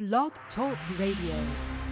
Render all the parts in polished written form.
Blog Talk Radio.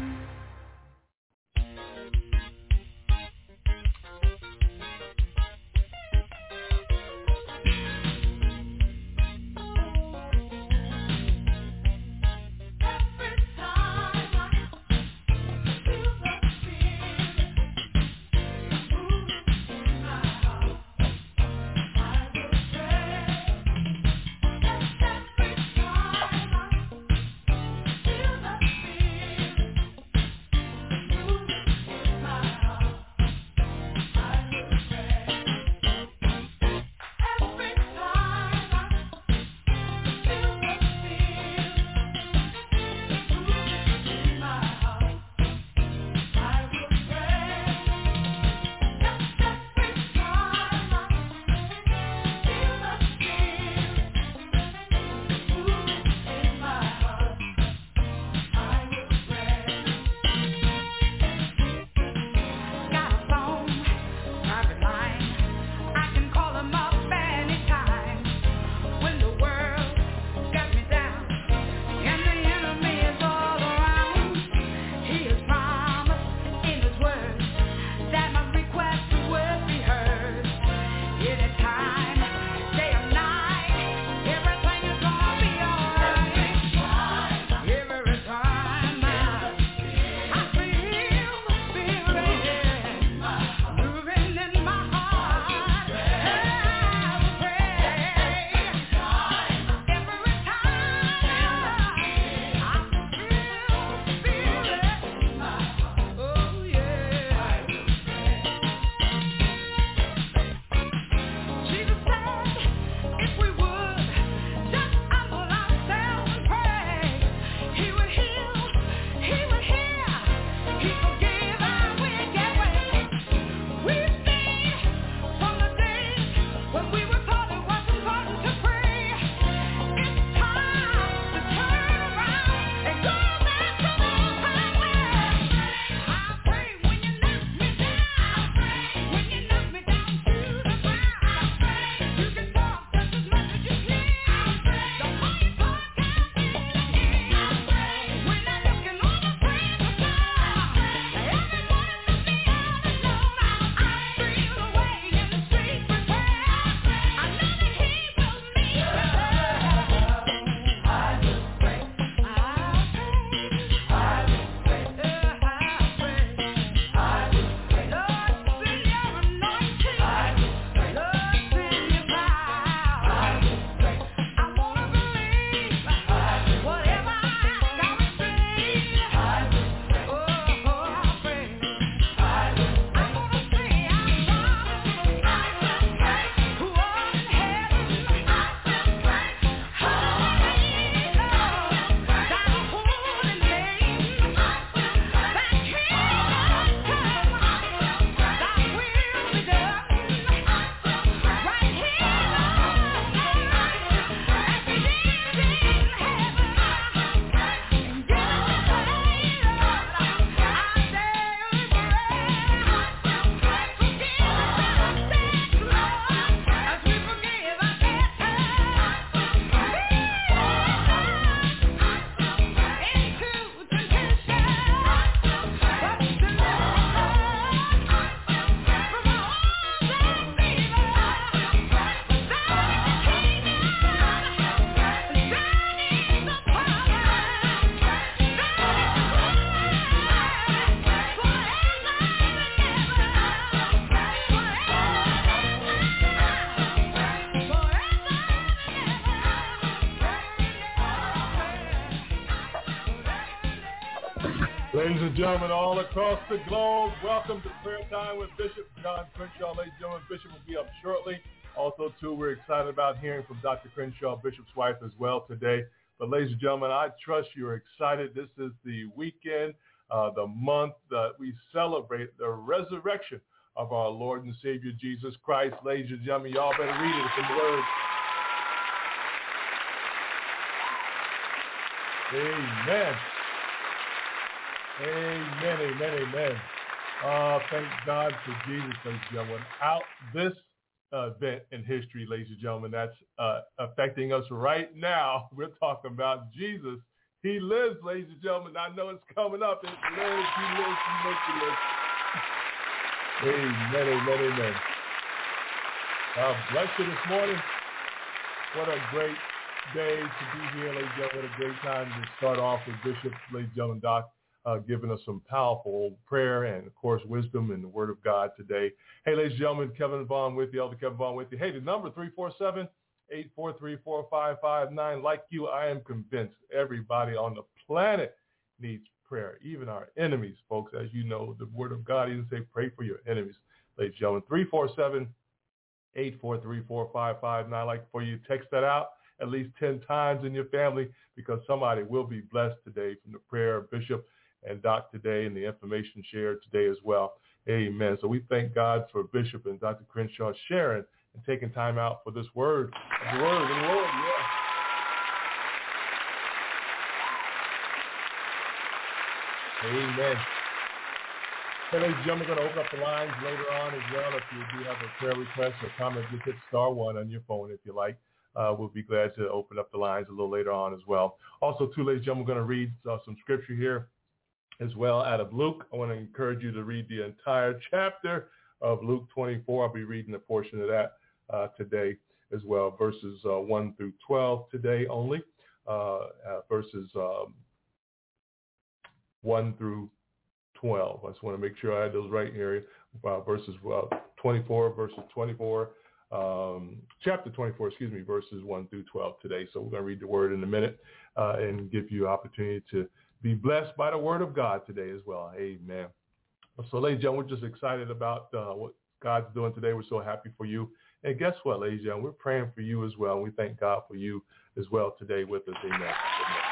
Ladies and gentlemen, all across the globe, welcome to Prayer Time with Bishop John Crenshaw. Ladies and gentlemen, Bishop will be up shortly. Also, too, we're excited about hearing from Dr. Crenshaw, Bishop's wife, as well today. But ladies and gentlemen, I trust you're excited. This is the weekend, the month that we celebrate the resurrection of our Lord and Savior, Jesus Christ. Ladies and gentlemen, y'all better read it. It's in the Word. Amen. Amen, amen, amen. Thank God for Jesus, ladies and gentlemen. Without this event in history, ladies and gentlemen, that's affecting us right now. We're talking about Jesus He lives, ladies and gentlemen. I know it's coming up. It lives. He lives. He makes it live. Amen, amen, amen. God bless you this morning. What a great day to be here, ladies and gentlemen. What a great time to start off with Bishop, ladies and gentlemen, Doc, giving us some powerful prayer and, of course, wisdom and the Word of God today. Hey, ladies and gentlemen, Kevin Vaughn with you, Elder Kevin Vaughn with you. Hey, the number 347-843-4559. Like you, I am convinced everybody on the planet needs prayer, even our enemies, folks. As you know, the Word of God even say pray for your enemies, ladies and gentlemen. 347-843-4559. I'd like for you to text that out at least 10 times in your family, because somebody will be blessed today from the prayer of Bishop and Doc today and the information shared today as well. Amen. So we thank God for Bishop and Dr. Crenshaw sharing and taking time out for this word. The word of the Lord, yeah. Amen. Hey, ladies and gentlemen, we're going to open up the lines later on as well. If you do have a prayer request or comment, just hit *1 on your phone if you like. We'll be glad to open up the lines a little later on as well. Also, too, ladies and gentlemen, we're going to read some scripture here as well out of Luke. I want to encourage you to read the entire chapter of Luke 24. I'll be reading a portion of that today as well, verses 1 through 12 today only, verses 1 through 12. I just want to make sure I had those right here. Verses 24, verses 24, chapter 24, verses 1 through 12 today. So we're going to read the word in a minute and give you opportunity to be blessed by the word of God today as well. Amen. So, ladies and gentlemen, we're just excited about what God's doing today. We're so happy for you. And guess what, ladies and gentlemen? We're praying for you as well. And we thank God for you as well today with us. Amen. Amen.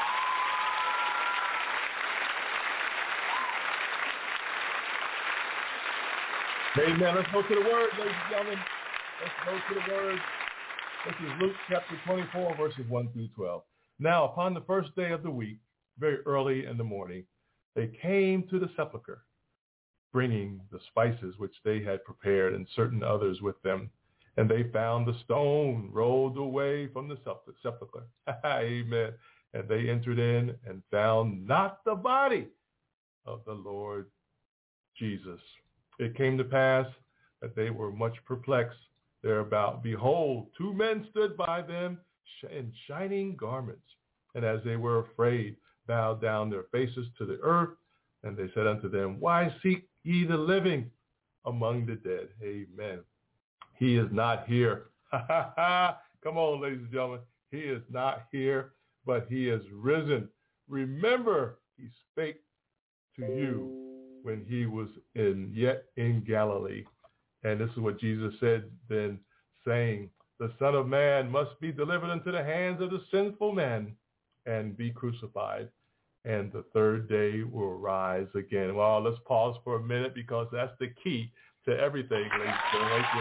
Amen. Let's go to the word, ladies and gentlemen. Let's go to the word. This is Luke chapter 24, verses 1 through 12. Now, upon the first day of the week, very early in the morning, they came to the sepulchre, bringing the spices which they had prepared and certain others with them. And they found the stone rolled away from the sepulchre. Amen. And they entered in and found not the body of the Lord Jesus. It came to pass that they were much perplexed thereabout. Behold, two men stood by them in shining garments. And as they were afraid, bowed down their faces to the earth. And they said unto them, why seek ye the living among the dead? Amen. He is not here. Come on, ladies and gentlemen. He is not here, but he is risen. Remember, he spake to you when he was yet in Galilee. And this is what Jesus said then, saying, the Son of Man must be delivered into the hands of the sinful men and be crucified, and the third day will rise again. Well, let's pause for a minute, because that's the key to everything, ladies and gentlemen, right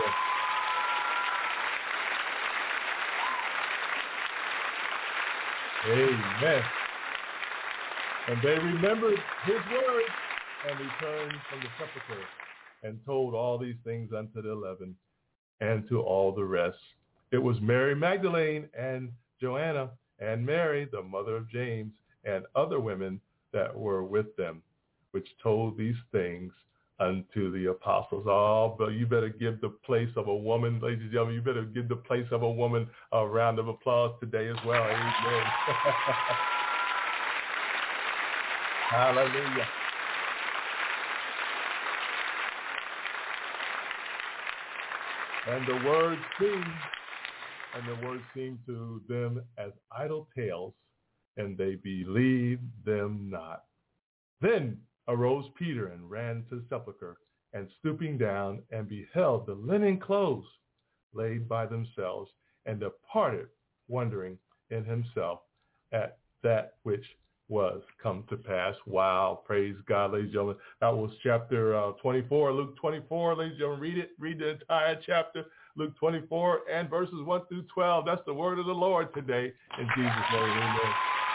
there. Amen. And they remembered his words and returned from the sepulchre and told all these things unto the 11 and to all the rest. It was Mary Magdalene and Joanna and Mary, the mother of James, and other women that were with them, which told these things unto the apostles. Oh, but you better give the place of a woman, ladies and gentlemen, you better give the place of a woman a round of applause today as well. Amen. Hallelujah. And the words seemed to them as idle tales, and they believed them not. Then arose Peter and ran to the sepulchre, and stooping down and beheld the linen clothes laid by themselves, and departed, wondering in himself at that which was come to pass. Wow, praise God, ladies and gentlemen. That was chapter 24, Luke 24, ladies and gentlemen. Read the entire chapter, Luke 24, and verses 1 through 12. That's the word of the Lord today, in Jesus' name, amen.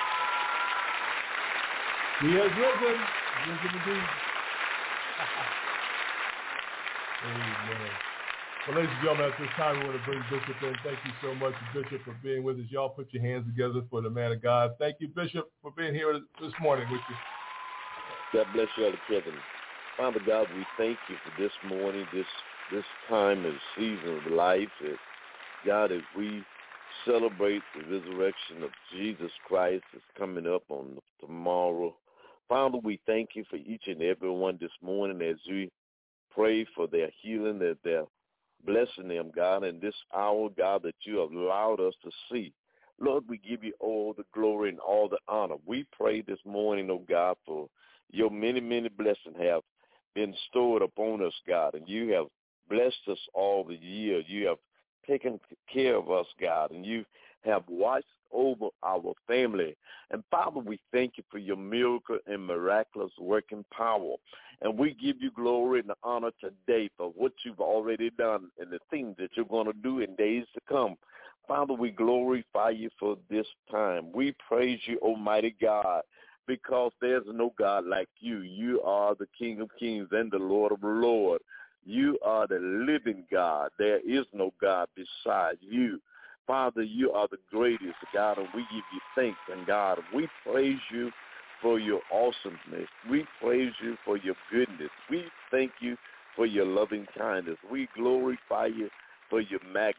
He has risen indeed. Amen. Well, ladies and gentlemen, at this time, we want to bring Bishop in. Thank you so much, Bishop, for being with us. Y'all put your hands together for the man of God. Thank you, Bishop, for being here this morning with you. God bless you, Elder Kevin. Father God, we thank you for this morning, this time and season of life. God, as we celebrate the resurrection of Jesus Christ is coming up on tomorrow. Father, we thank you for each and every one this morning as we pray for their healing, that they're blessing them, God, in this hour, God, that you have allowed us to see. Lord, we give you all the glory and all the honor. We pray this morning, oh God, for your many, many blessings have been stored upon us, God, and you have blessed us all the year. You have taken care of us, God, and you have watched over our family. And Father, we thank you for your miracle and miraculous working power. And we give you glory and honor today for what you've already done and the things that you're going to do in days to come. Father, we glorify you for this time. We praise you, Almighty God, because there's no God like you. You are the King of kings and the Lord of lords. You are the living God. There is no God beside you. Father, you are the greatest, God, and we give you thanks, and God, we praise you for your awesomeness. We praise you for your goodness. We thank you for your loving kindness. We glorify you for your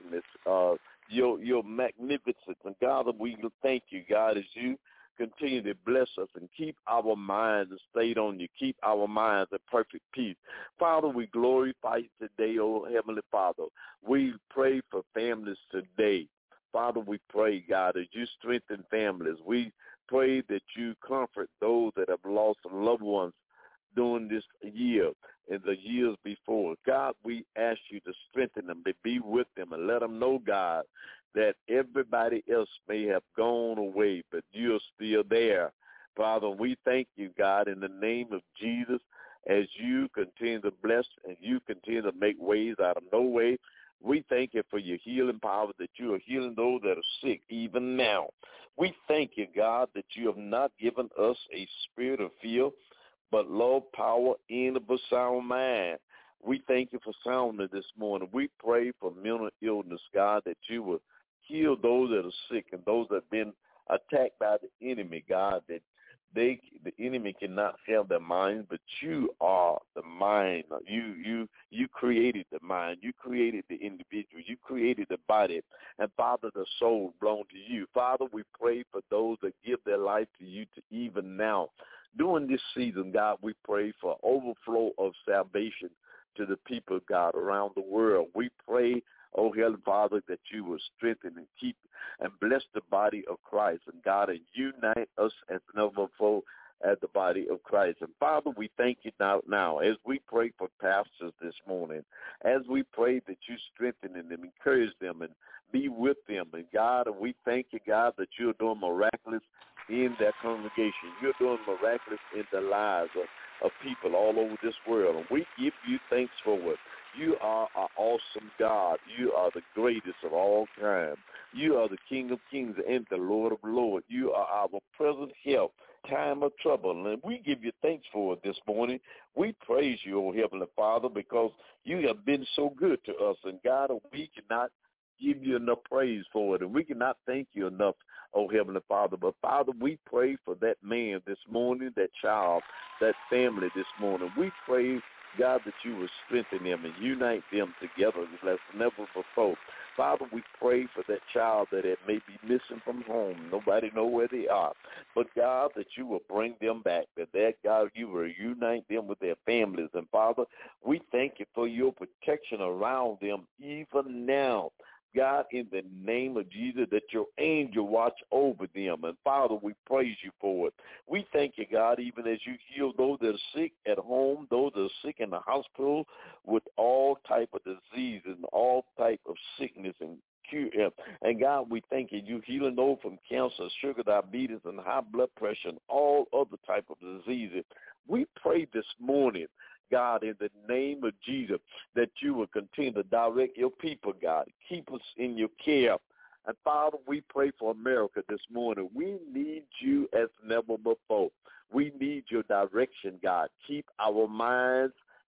magnificence. And God, we thank you, God, as you continue to bless us and keep our minds stayed on you. Keep our minds in perfect peace. Father, we glorify you today, oh Heavenly Father. We pray for families today. Father, we pray, God, that you strengthen families. We pray that you comfort those that have lost loved ones during this year and the years before. God, we ask you to strengthen them, to be with them, and let them know, God, that everybody else may have gone away, but you're still there. Father, we thank you, God, in the name of Jesus, as you continue to bless and you continue to make ways out of no way. We thank you for your healing power, that you are healing those that are sick even now. We thank you, God, that you have not given us a spirit of fear, but love, power, and of a sound mind. We thank you for soundness this morning. We pray for mental illness, God, that you will heal those that are sick and those that have been attacked by the enemy, God, that the enemy cannot have their mind, but you are the mind. You created the mind. You created the individual. You created the body. And, Father, the soul belongs to you. Father, we pray for those that give their life to you to even now. During this season, God, we pray for overflow of salvation to the people, God, around the world. We pray, oh, Heavenly Father, that you will strengthen and keep and bless the body of Christ. And, God, and unite us as never before as the body of Christ. And, Father, we thank you now as we pray for pastors this morning, as we pray that you strengthen them, encourage them, and be with them. And, God, and we thank you, God, that you're doing miraculous in that congregation. You're doing miraculous in the lives of people all over this world. And we give you thanks for it. You are an awesome God. You are the greatest of all time. You are the King of kings and the Lord of lords. You are our present help, time of trouble. And we give you thanks for it this morning. We praise you, O Heavenly Father, because you have been so good to us. And, God, we cannot give you enough praise for it, and we cannot thank you enough, oh Heavenly Father. But, Father, we pray for that man this morning, that child, that family this morning. We pray, God, that you will strengthen them and unite them together as never before. Father, we pray for that child that it may be missing from home. Nobody know where they are. But, God, that you will bring them back, that God, you will unite them with their families. And, Father, we thank you for your protection around them even now. God, in the name of Jesus, that your angel watch over them. And, Father, we praise you for it. We thank you, God, even as you heal those that are sick at home, those that are sick in the hospital with all type of disease and all type of sickness and cure. And, God, we thank you. You healing those from cancer, sugar, diabetes, and high blood pressure and all other type of diseases. We pray this morning, God, in the name of Jesus, that you will continue to direct your people, God. Keep us in your care. And, Father, we pray for America this morning. We need you as never before. We need your direction, God. Keep our minds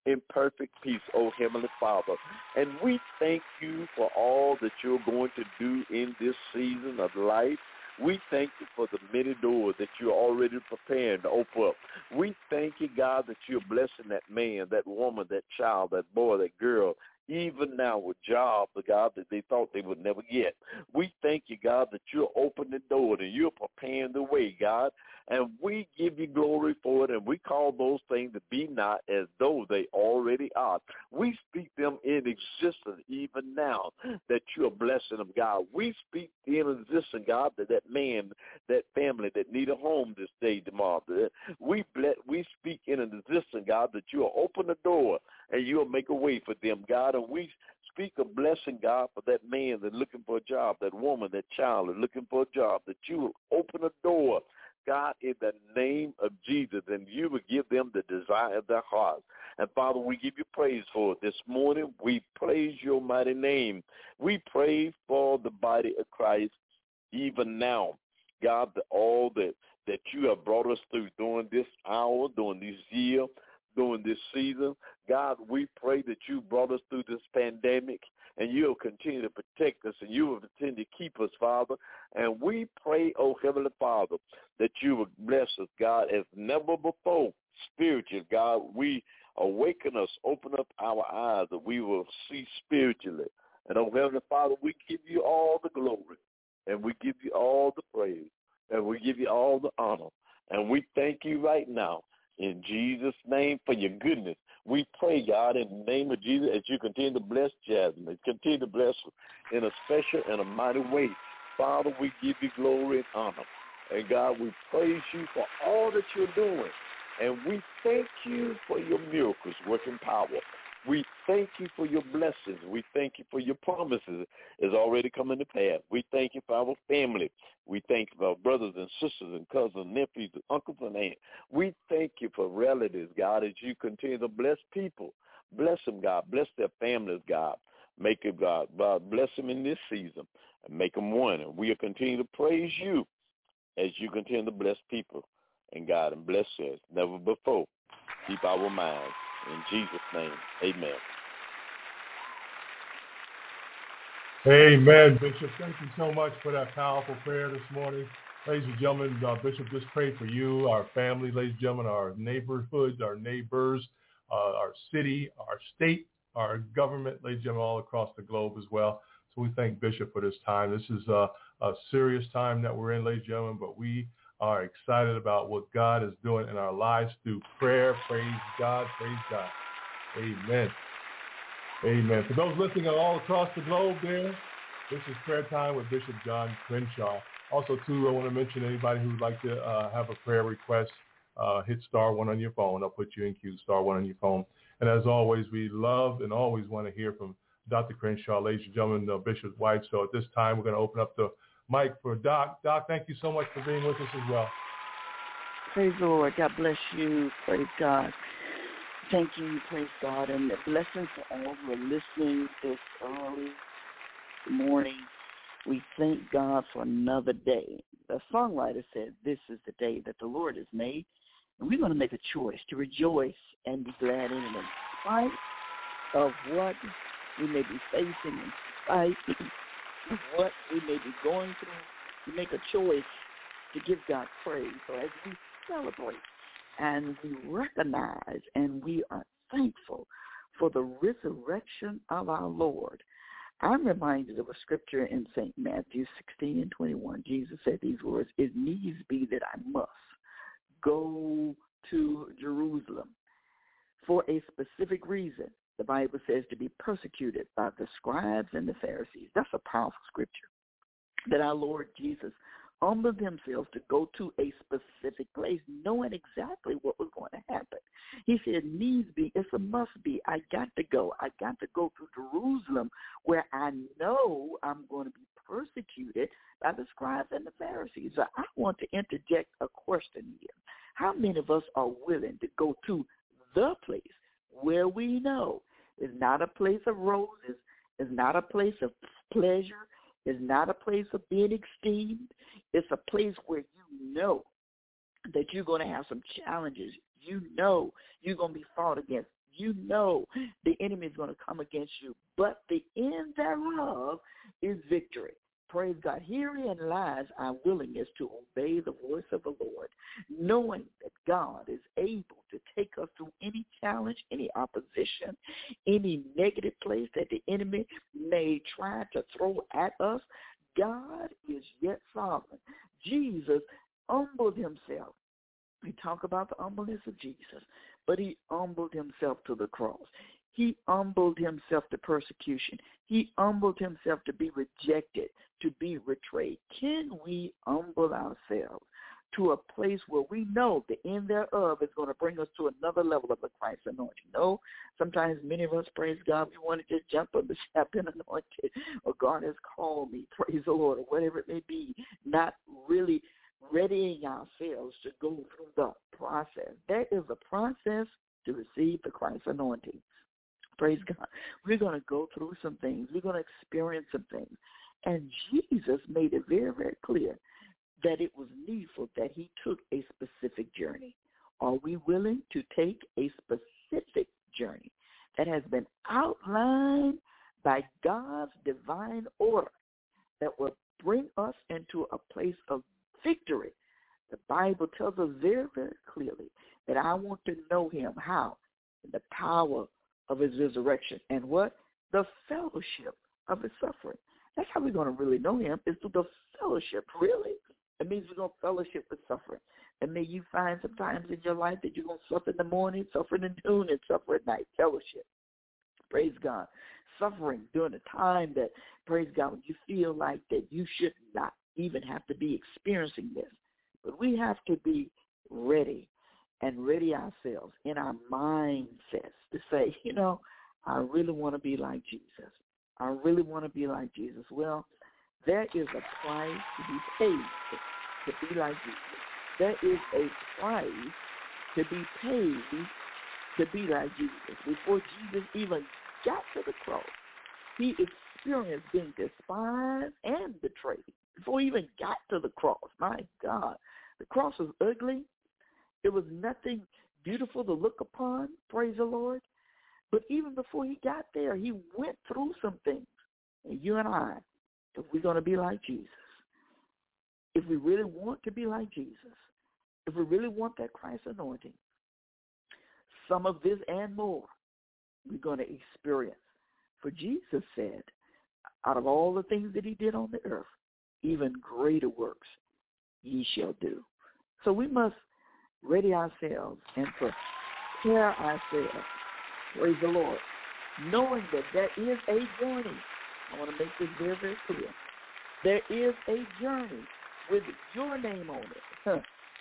in perfect peace, oh Heavenly Father. And we thank you for all that you're going to do in this season of life. We thank you for the many doors that you're already preparing to open up. We thank you, God, that you're blessing that man, that woman, that child, that boy, that girl, even now with jobs, God, that they thought they would never get. We thank you, God, that you're opening the door and you're preparing the way, God. And we give you glory for it, and we call those things to be not as though they already are. We speak them in existence even now, that you're blessing them, God. We speak in existence, God, that man, that family that need a home this day, tomorrow. We speak in existence, God, that you'll open the door and you'll make a way for them, God. And we speak a blessing, God, for that man that's looking for a job, that woman, that child is looking for a job, that you will open a door, God, in the name of Jesus, and you will give them the desire of their hearts. And, Father, we give you praise for it. This morning, we praise your mighty name. We pray for the body of Christ even now, God, all that you have brought us through during this hour, during this year, during this season. God, we pray that you brought us through this pandemic, and you'll continue to protect us, and you will continue to keep us, Father. And we pray, oh Heavenly Father, that you will bless us, God, as never before. Spiritually, God, we awaken us, open up our eyes, that we will see spiritually. And, oh Heavenly Father, we give you all the glory, and we give you all the praise, and we give you all the honor. And we thank you right now, in Jesus' name, for your goodness. We pray, God, in the name of Jesus, as you continue to bless Jasmine, continue to bless her in a special and a mighty way. Father, we give you glory and honor. And, God, we praise you for all that you're doing. And we thank you for your miracles working power. We thank you for your blessings. We thank you for your promises is already coming to pass. We thank you for our family. We thank you for our brothers and sisters and cousins, nephews, and uncles and aunts. We thank you for relatives, God, as you continue to bless people. Bless them, God. Bless their families, God. Make it, God. Bless them in this season and make them one. And we'll continue to praise you as you continue to bless people. And, God, and bless us never before. Keep our minds. In Jesus' name, amen. Amen, Bishop. Thank you so much for that powerful prayer this morning. Ladies and gentlemen, Bishop just prayed for you, our family, ladies and gentlemen, our neighborhoods, our neighbors, our city, our state, our government, ladies and gentlemen, all across the globe as well. So we thank Bishop for this time. This is a serious time that we're in, ladies and gentlemen, but we are excited about what God is doing in our lives through prayer. Praise God. Praise God. Amen. Amen. For those listening all across the globe there, this is Prayer Time with Bishop John Crenshaw. Also, too, I want to mention anybody who would like to have a prayer request, hit *1 on your phone. I'll put you in queue, *1 on your phone. And as always, we love and always want to hear from Dr. Crenshaw, ladies and gentlemen, Bishop's wife. So at this time, we're going to open up the mic for Doc. Doc, thank you so much for being with us as well. Praise the Lord. God bless you. Praise God. Thank you. Praise God. And blessings to all who are listening this early morning. We thank God for another day. The songwriter said, this is the day that the Lord has made. And we're going to make a choice to rejoice and be glad in it. In spite of what we may be facing, in spite of what we may be going through, we make a choice to give God praise. So as we celebrate and we recognize and we are thankful for the resurrection of our Lord, I'm reminded of a scripture in St. Matthew 16:21. Jesus said these words, "It needs be that I must go to Jerusalem for a specific reason." The Bible says to be persecuted by the scribes and the Pharisees. That's a powerful scripture. That our Lord Jesus humbled themselves to go to a specific place, knowing exactly what was going to happen. He said, needs be, it's a must be. I got to go. I got to go to Jerusalem where I know I'm going to be persecuted by the scribes and the Pharisees. So I want to interject a question here. How many of us are willing to go to the place where we know is not a place of roses, is not a place of pleasure, is not a place of being esteemed. It's a place where you know that you're going to have some challenges. You know you're going to be fought against. You know the enemy is going to come against you, but the end thereof is victory. Praise God. Herein lies our willingness to obey the voice of the Lord, knowing that God is able to take us through any challenge, any opposition, any negative place that the enemy may try to throw at us. God is yet sovereign. Jesus humbled himself. We talk about the humbleness of Jesus, but he humbled himself to the cross. He humbled himself to persecution. He humbled himself to be rejected, to be betrayed. Can we humble ourselves to a place where we know the end thereof is going to bring us to another level of the Christ anointing? No, sometimes many of us, praise God, we want to just jump up and step in anointed, or God has called me, praise the Lord, or whatever it may be, not really readying ourselves to go through the process. There is a process to receive the Christ anointing. Praise God. We're going to go through some things. We're going to experience some things. And Jesus made it very, very clear that it was needful that he took a specific journey. Are we willing to take a specific journey that has been outlined by God's divine order that will bring us into a place of victory? The Bible tells us very, very clearly that I want to know him. How? In the power of his resurrection and what? The fellowship of his suffering. That's how we're going to really know him, is through the fellowship. Really? It means we're going to fellowship with suffering. And may you find some times in your life that you're going to suffer in the morning, suffer in the noon, and suffer at night. Fellowship. Praise God. Suffering during a time that, praise God, when you feel like that you should not even have to be experiencing this. But we have to be ready and ready ourselves in our mindsets to say, you know, I really want to be like Jesus. I really want to be like Jesus. Well, there is a price to be paid to be like Jesus. There is a price to be paid to be like Jesus. Before Jesus even got to the cross, he experienced being despised and betrayed. Before he even got to the cross, my God, the cross was ugly. It was nothing beautiful to look upon, praise the Lord. But even before he got there, he went through some things. And you and I, if we're going to be like Jesus, if we really want to be like Jesus, if we really want that Christ anointing, some of this and more we're going to experience. For Jesus said, out of all the things that he did on the earth, even greater works ye shall do. So we must ready ourselves and prepare ourselves, praise the Lord, knowing that there is a journey. I want to make this very, very clear. There is a journey with your name on it.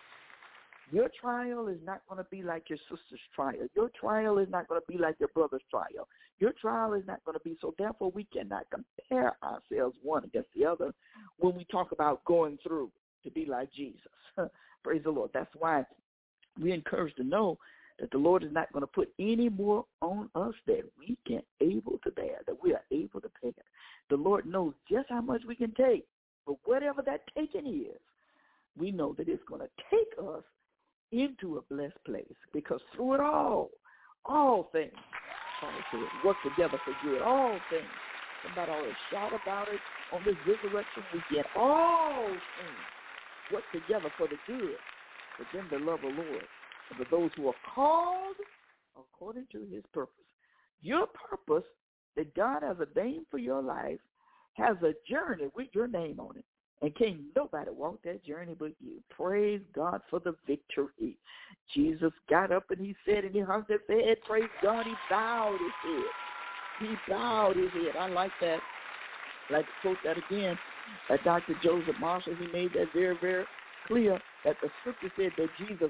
Your trial is not going to be like your sister's trial. Your trial is not going to be like your brother's trial. Your trial is not going to be, so therefore we cannot compare ourselves one against the other when we talk about going through to be like Jesus. Praise the Lord. That's why we're encouraged to know that the Lord is not going to put any more on us that we can't able to bear, that we are able to bear. The Lord knows just how much we can take, but whatever that taking is, we know that it's going to take us into a blessed place, because through it all things, Paul said, work together for good. All things. Somebody ought to shout about it on this resurrection weekend. All things work together for the good, for them that love the Lord, and for those who are called according to his purpose. Your purpose that God has ordained for your life has a journey with your name on it. And can't nobody walk that journey but you. Praise God for the victory. Jesus got up and he said, and he hung his head, praise God, he bowed his head. He bowed his head. I like that. I'd like to quote that again. Dr. Joseph Marshall, he made that very, very clear that the scripture said that Jesus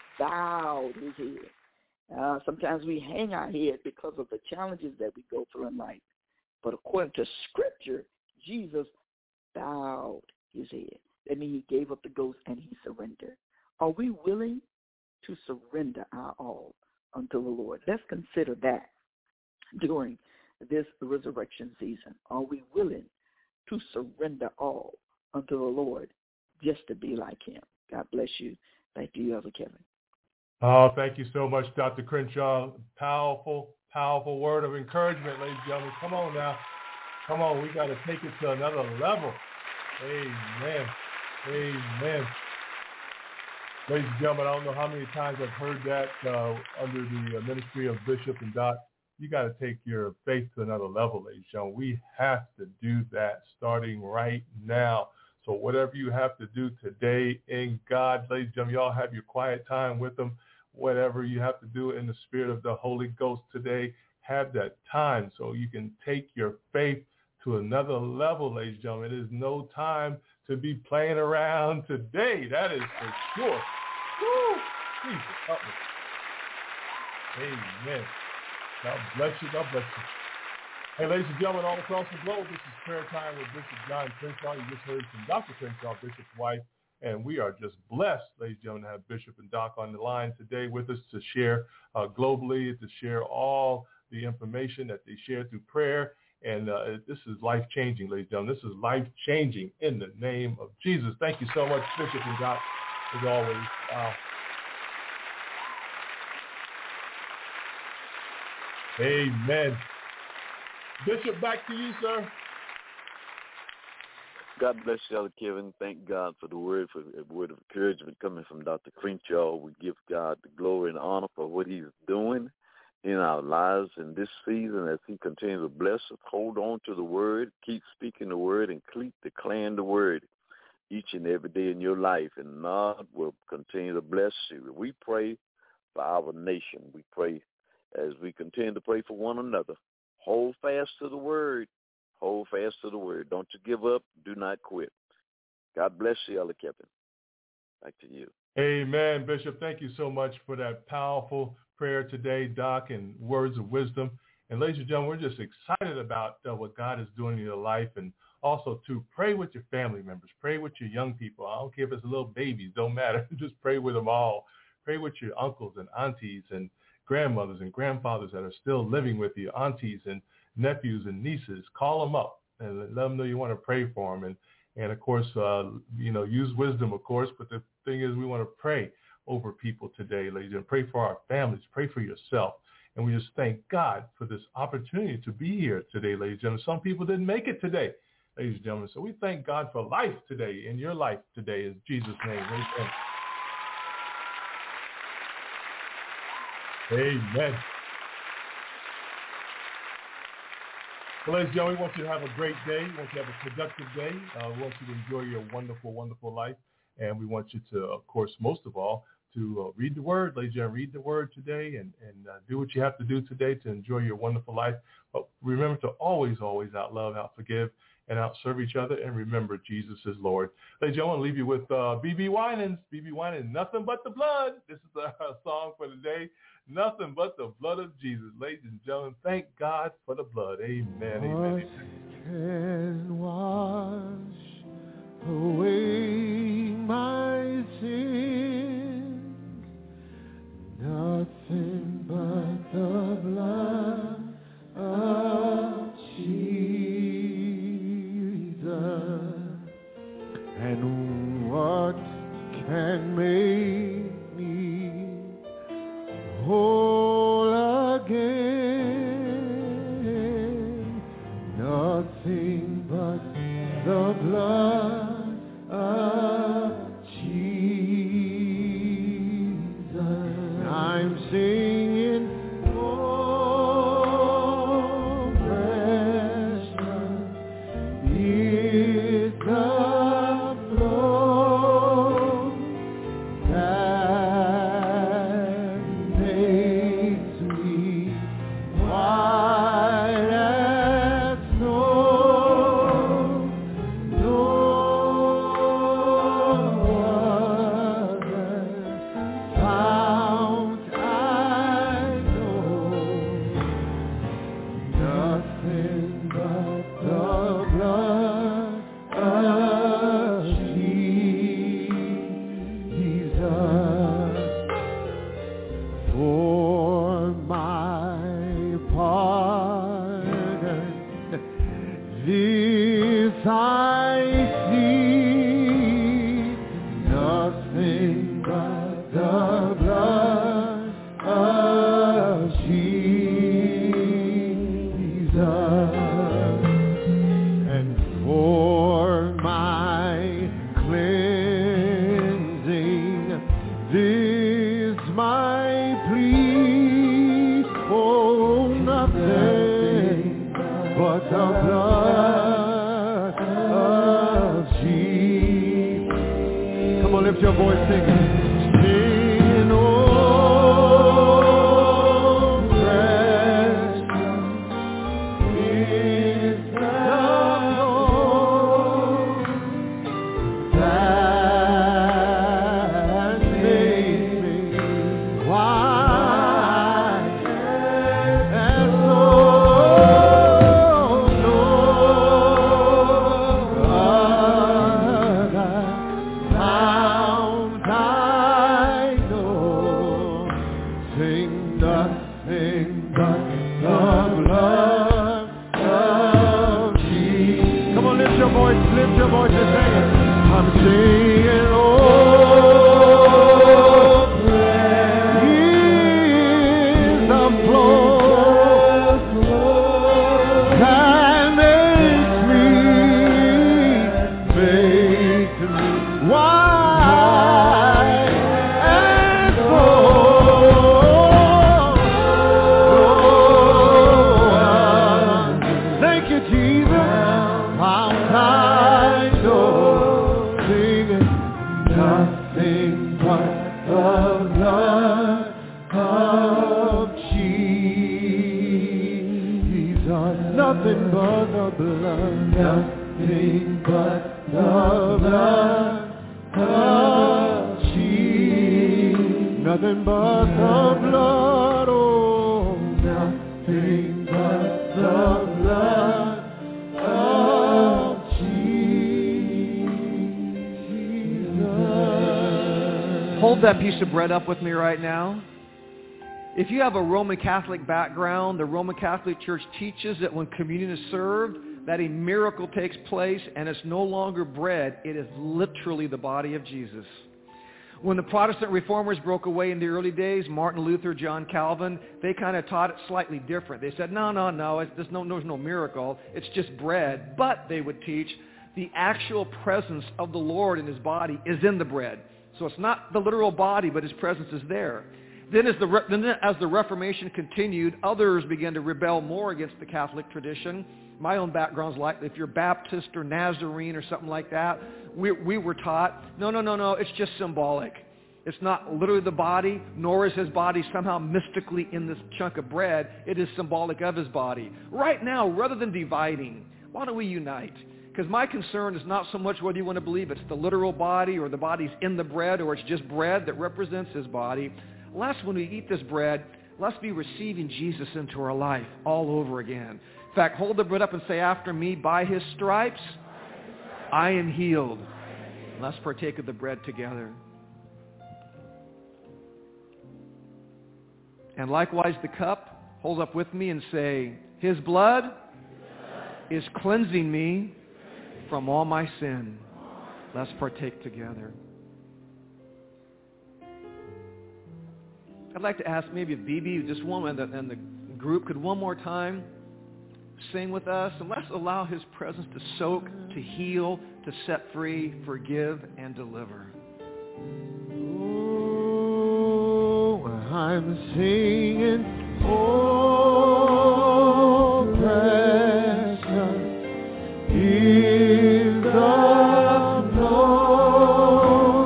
bowed his head. Sometimes we hang our head because of the challenges that we go through in life. But according to scripture, Jesus bowed his head. That means he gave up the ghost and he surrendered. Are we willing to surrender our all unto the Lord? Let's consider that during this resurrection season. Are we willing to surrender all unto the Lord just to be like him? God bless you. Thank you, Elder Kevin. Oh, thank you so much, Dr. Crenshaw. Powerful, powerful word of encouragement, ladies and gentlemen. Come on now. Come on, we got to take it to another level. Amen. Amen. Ladies and gentlemen, I don't know how many times I've heard that under the ministry of Bishop and Doc. You got to take your faith to another level, ladies and gentlemen. We have to do that starting right now. So whatever you have to do today in God, ladies and gentlemen, y'all have your quiet time with Him. Whatever you have to do in the spirit of the Holy Ghost today, have that time so you can take your faith to another level, ladies and gentlemen. It is no time to be playing around today. That is for sure. Woo! Jesus, help me. Amen. God bless you. God bless you. Hey, ladies and gentlemen, all across the globe, this is Prayer Time with Bishop John Crenshaw. You just heard from Dr. Crenshaw, Bishop's wife, and we are just blessed, ladies and gentlemen, to have Bishop and Doc on the line today with us to share globally, to share all the information that they share through prayer. And this is life-changing, ladies and gentlemen. This is life-changing in the name of Jesus. Thank you so much, Bishop and Doc, as always. Amen. Bishop, back to you, sir. God bless you, Elder Kevin. Thank God for the word of encouragement coming from Dr. Crenshaw. We give God the glory and honor for what He's doing in our lives in this season as He continues to bless us. Hold on to the word, keep speaking the word, and keep declaring the word each and every day in your life, and God will continue to bless you. We pray for our nation. We pray as we continue to pray for one another. Hold fast to the word. Hold fast to the word. Don't you give up. Do not quit. God bless you, Elder Kevin. Back to you. Amen, Bishop. Thank you so much for that powerful prayer today, Doc, and words of wisdom. And ladies and gentlemen, we're just excited about what God is doing in your life, and also to pray with your family members. Pray with your young people. I don't care if it's little babies. Don't matter. Just pray with them all. Pray with your uncles and aunties and grandmothers and grandfathers that are still living with you, aunties and nephews and nieces. Call them up and let them know you want to pray for them. And of course, use wisdom, of course. But the thing is, we want to pray over people today, ladies, and pray for our families. Pray for yourself. And we just thank God for this opportunity to be here today, ladies and gentlemen. Some people didn't make it today, ladies and gentlemen. So we thank God for life today, in your life today, in Jesus' name. Amen. Amen. Well, ladies and gentlemen, we want you to have a great day. We want you to have a productive day. We want you to enjoy your wonderful, wonderful life. And we want you to, of course, most of all, to read the word. Ladies and gentlemen, read the word today and do what you have to do today to enjoy your wonderful life. But remember to always, always outlove, outforgive, and outserve each other. And remember, Jesus is Lord. Ladies and gentlemen, I want to leave you with B.B. Winans. B.B. Winans, Nothing But the Blood. This is our song for today. Nothing but the blood of Jesus. Ladies and gentlemen, thank God for the blood. Amen. Amen. Can wash away my sins. Nothing but the blood of Jesus. And what can make me whole again? Nothing but the blood of Jesus. I'm singing, oh, precious is the flow that makes me white as snow. No other fount I your voice singing. Singing, oh, precious is the Lord that made me wise and so no other found I know. Sing nothing but the blood of Jesus. Come on, lift your voice and sing it. I'm singing, oh, is the flow that makes me wide and full. Thank you, Jesus. Mount high, singing, nothing but the blood of Jesus. Nothing but the blood. Nothing but the blood of Jesus. Nothing but the blood. Oh, nothing but the blood of Jesus. Hold that piece of bread up with me right now. If you have a Roman Catholic background, the Roman Catholic Church teaches that when communion is served, that a miracle takes place and it's no longer bread, it is literally the body of Jesus. When the Protestant reformers broke away in the early days, Martin Luther, John Calvin, they kind of taught it slightly different. They said, no, there's no miracle, it's just bread. But they would teach the actual presence of the Lord in his body is in the bread. So it's not the literal body, but his presence is there. Then as the Reformation continued, others began to rebel more against the Catholic tradition. My own background's like, if you're Baptist or Nazarene or something like that, we were taught, no, it's just symbolic. It's not literally the body, nor is his body somehow mystically in this chunk of bread. It is symbolic of his body. Right now, rather than dividing, why don't we unite? Because my concern is not so much whether you want to believe it's the literal body or the body's in the bread or it's just bread that represents his body. Lest when we eat this bread, let's be receiving Jesus into our life all over again. In fact, hold the bread up and say after me, by his stripes, I am healed. Let's partake of the bread together. And likewise the cup, hold up with me and say, his blood is cleansing me from all my sin. Let's partake together. I'd like to ask maybe if BB, just one, and the group could one more time sing with us. And let's allow his presence to soak, to heal, to set free, forgive, and deliver. Oh, I'm singing, oh, precious is the Lord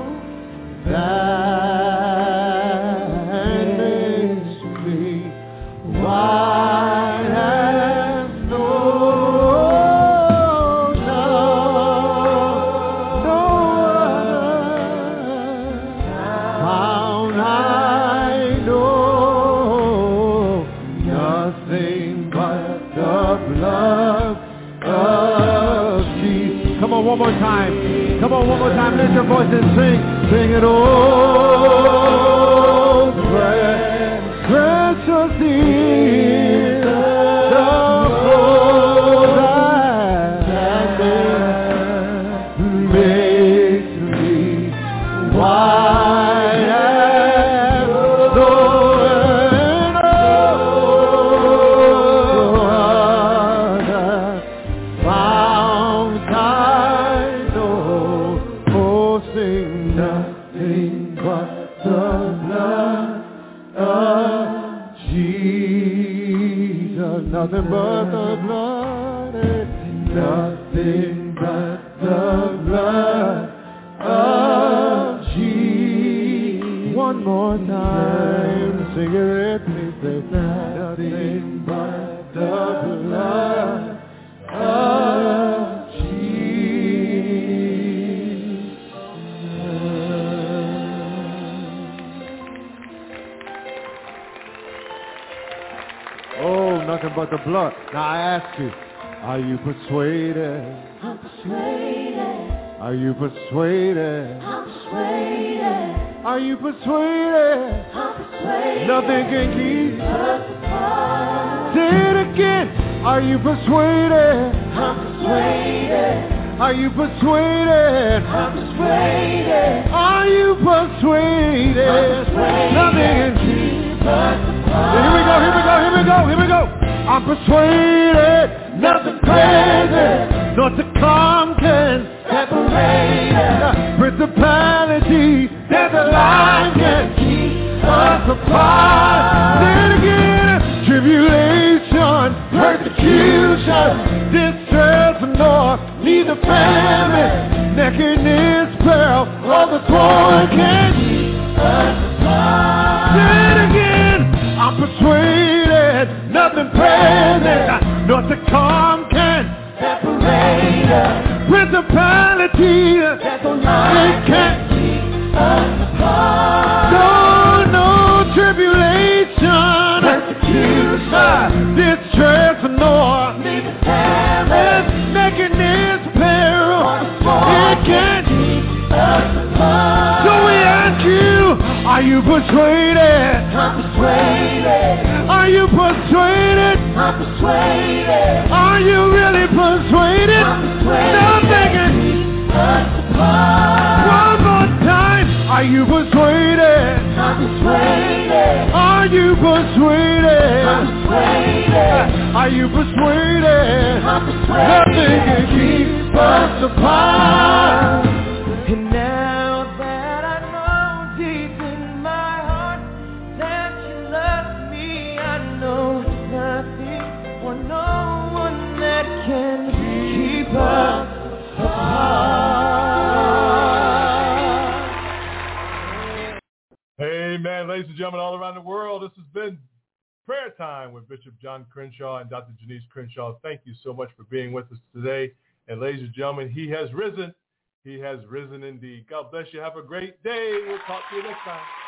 that makes me white as snow. No other found I know, nothing but the blood of Jesus. Come on, one more time. Come on, one more time. Lift your voice and sing. Sing it, oh, precious is the Lord that makes me white as snow, and found I know. Oh, sing nothing but the blood of Jesus. Nothing but the blood, nothing but the blood of Jesus. time. Sing it with me, say nothing but the blood of Jesus. Oh, nothing but the blood. Now I ask you, are you persuaded? I'm persuaded. Are you persuaded? I'm persuaded. Are you persuaded? I'm persuaded. Nothing can keep us apart. Say it again. Are you persuaded? I'm persuaded. Are you persuaded? I'm persuaded. Are you persuaded? I'm persuaded. Nothing can keep us apart. Here we go, here we go, here we go, here we go. I'm persuaded. Nothing crazy. Not to come can separate us. Principality that the line can keep us apart. Say it again. Tribulation, persecution, distress, nor neither famine, nakedness, peril, or the sword can keep us apart. Say it again. I'm persuaded, nothing present, nor to come can separate us. Principality that the line can't keep us apart. No tribulation, persecution, distress, nor neither famine, nakedness, peril, it can't keep us apart. So we ask you, are you persuaded? I'm persuaded. Are you persuaded? I'm persuaded. Are you really persuaded? I'm persuaded. Nothing can keep us apart. One more time. Are you persuaded? I'm persuaded. Are you persuaded? I'm persuaded. Are you persuaded? I'm persuaded. Nothing can keep us apart. And now that I know deep in my heart that you love me, I know nothing or no one that can keep us apart. Amen. Ladies and gentlemen all around the world, this has been Prayer Time with Bishop John Crenshaw and Dr. Janice Crenshaw. Thank you so much for being with us today. And ladies and gentlemen, he has risen. He has risen indeed. God bless you. Have a great day. We'll talk to you next time.